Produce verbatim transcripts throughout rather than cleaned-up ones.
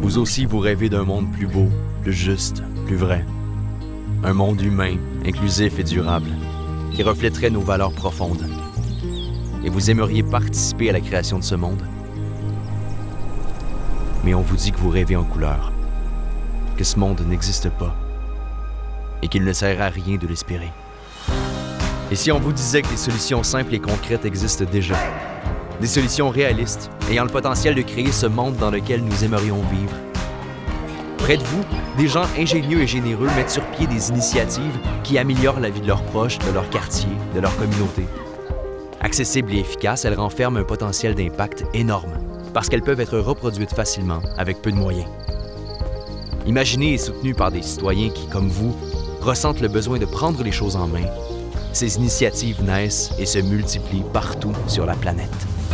Vous aussi, vous rêvez d'un monde plus beau, plus juste, plus vrai. Un monde humain, inclusif et durable, qui reflèterait nos valeurs profondes. Et vous aimeriez participer à la création de ce monde. Mais on vous dit que vous rêvez en couleur, que ce monde n'existe pas et qu'il ne sert à rien de l'espérer. Et si on vous disait que des solutions simples et concrètes existent déjà, des solutions réalistes ayant le potentiel de créer ce monde dans lequel nous aimerions vivre? Près de vous, des gens ingénieux et généreux mettent sur pied des initiatives qui améliorent la vie de leurs proches, de leur quartier, de leur communauté. Accessibles et efficaces, elles renferment un potentiel d'impact énorme parce qu'elles peuvent être reproduites facilement avec peu de moyens. Imaginées et soutenues par des citoyens qui, comme vous, ressentent le besoin de prendre les choses en main, ces initiatives naissent et se multiplient partout sur la planète.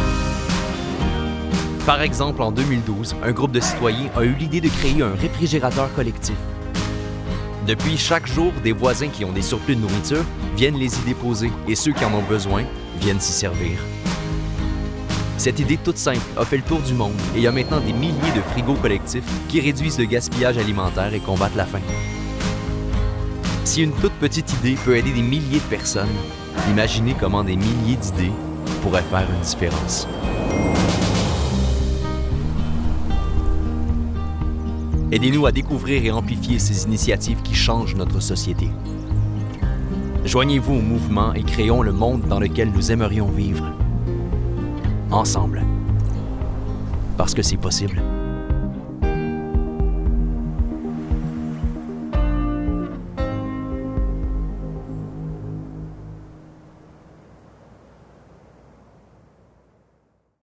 Par exemple, en deux mille douze, un groupe de citoyens a eu l'idée de créer un réfrigérateur collectif. Depuis, chaque jour, des voisins qui ont des surplus de nourriture viennent les y déposer et ceux qui en ont besoin viennent s'y servir. Cette idée toute simple a fait le tour du monde et il y a maintenant des milliers de frigos collectifs qui réduisent le gaspillage alimentaire et combattent la faim. Si une toute petite idée peut aider des milliers de personnes, imaginez comment des milliers d'idées pourraient faire une différence. Aidez-nous à découvrir et amplifier ces initiatives qui changent notre société. Joignez-vous au mouvement et créons le monde dans lequel nous aimerions vivre. Ensemble. Parce que c'est possible.